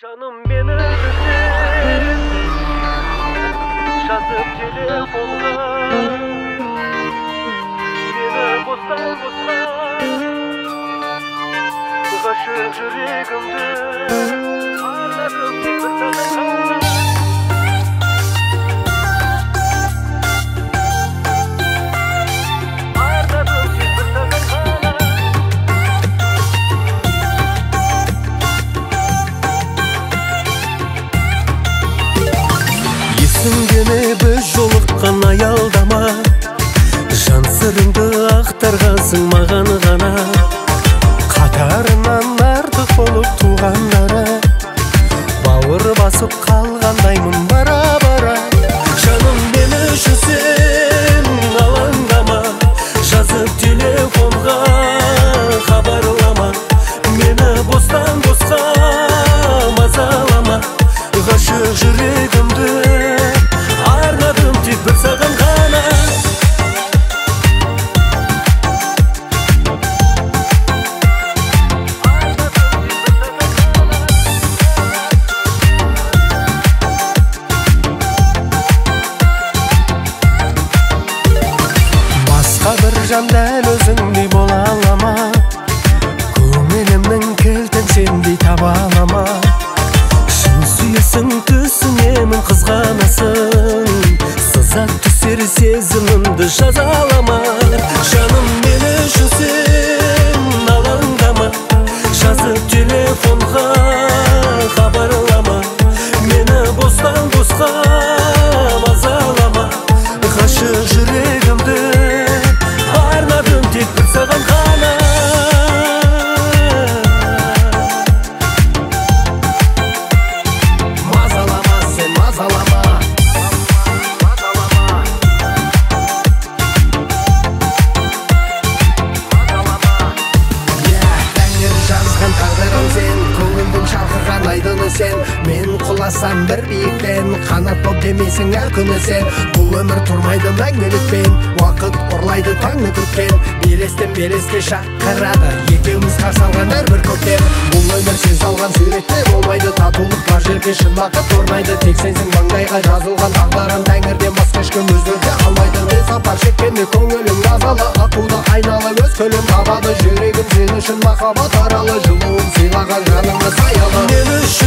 Canım beni özledin, yazıp telefonla beni bostan kaşık yüreğimde ağladım bir sana. Gene biz жолыққан аялдама, жан сырыңды ақтарғансың маған ғана. Қатарынан артық болып туғандары, бауыр басып қалғандаймын бара-бара. Жаным мені үшін сен алаңдама, жазып телефонға хабарлама. Мені бостан босқа мазалама, ғашық жүрегімді арнадым тек бір саған ғана. Басқа бір жан дәл өзіңдей бола алама, көңілімнің кілтін сендей таба алама. Шын сүйесің түсінемін қызғанасың, сызат түсер сезімімді жазалама. Жаным мені үшін сен алаңдама, жазып телефонға хабарлама. Мені бостан босқа мазалама, ғашық жүрегімді арнадым тек бір саған ғана. Сен мен құласам бір биіктен, қанат боп демейсің әр күні сен. Бұл өмір тұрмайды мәңгілікпен, уақыт ұрлайды таңны күткен. Белестен белеске шақырады, екеуміз қарсы алған әрбір көктем. Бұл өмір сен салған суретте болмайды, татулық бар жерге шын бақыт орнайды. Тек сенсің маңдайға жазылған тағдырым, тәңірден басқа ешкім өзгерте алмайды. Мен сапар шеккенде көңілім назалы, аққуды айналы өз көлем табады. Жүрегім сен үшін махаббат аралы, жылуын сыйлаған жаныңа саялы.